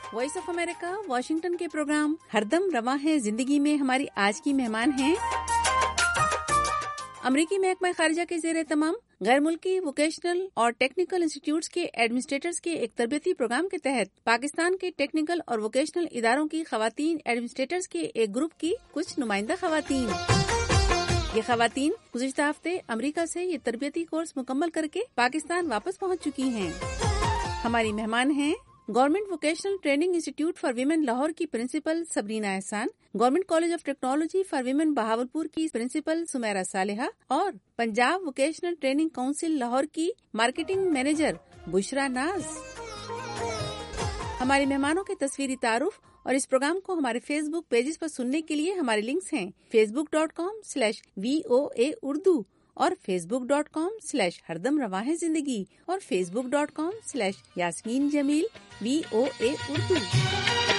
Voice of America Washington کے program ہردم رواں ہے زندگی میں ہماری آج کی مہمان ہیں امریکی محکمہ خارجہ کے زیر اہتمام غیر ملکی ووکیشنل اور ٹیکنیکل انسٹیٹیوٹس کے ایڈمنسٹریٹرز کے ایک تربیتی پروگرام کے تحت پاکستان کے ٹیکنیکل اور ووکیشنل اداروں کی خواتین ایڈمنسٹریٹرز کے ایک گروپ کی کچھ نمائندہ خواتین. یہ خواتین گزشتہ ہفتے امریکہ سے یہ تربیتی کورس مکمل کر کے پاکستان واپس پہنچ چکی ہیں. ہماری مہمان ہیں government vocational training institute for women Lahore کی principal Sabrina Ahsan, government college of technology for women Bahawalpur کی پرنسپل سمیرہ صالحہ اور Punjab vocational training council Lahore کی مارکیٹنگ مینیجر بشرا ناز. ہمارے مہمانوں کے تصویری تعارف اور اس پروگرام کو ہمارے فیس بک پیجز پر سننے کے لیے ہمارے لنکس ہیں facebook.com/VOA Urdu اور facebook.com/ہردم رواں ہے زندگی اور facebook.com/یاسمین جمیل VOA Urdu.